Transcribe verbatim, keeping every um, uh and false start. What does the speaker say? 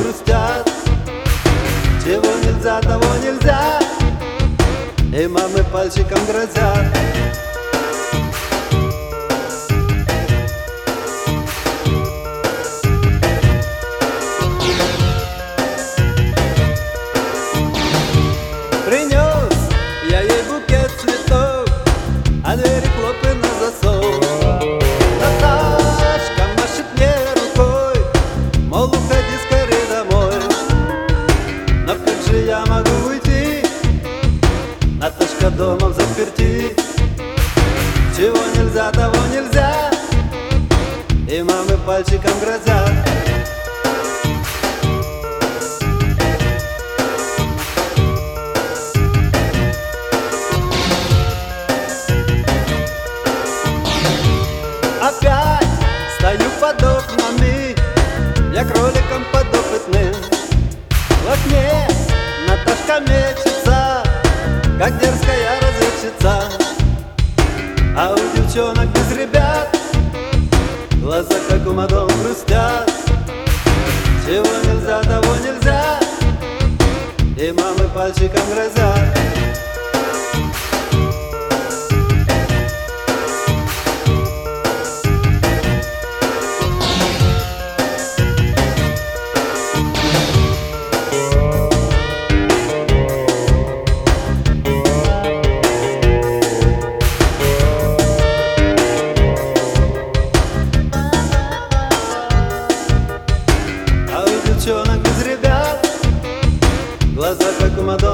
грустят. Чего нельзя, того нельзя, и мамы пальчиком грозят. Принес я ей букет цветов, а двери хлопы на засов. Наташка машет мне рукой, мол, уходи скорее домой. Но как же я могу уйти? Наташка дома в заперти. Чего нельзя, того нельзя, и мамы пальчиком грозят. Опять стою под окнами, я кроликом подопытным. В окне Наташка мечется, как дерзкая разведчица. А у девчонок без ребят глаза, как у мадам, грустят. Чего нельзя, того нельзя, и мамы пальчиком грозят. Девчонок без ребят глаза, как у мадам.